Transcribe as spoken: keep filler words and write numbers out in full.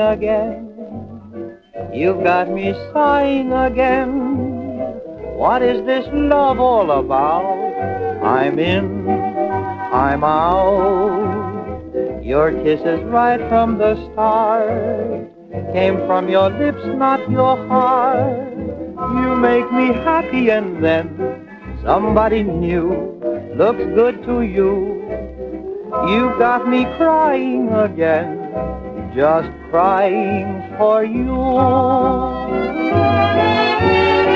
again. You've got me sighing again. What is this love all about? I'm in, I'm out. Your kisses right from the start came from your lips, not your heart. You make me happy and then somebody new looks good to you. You got me crying again, just crying for you.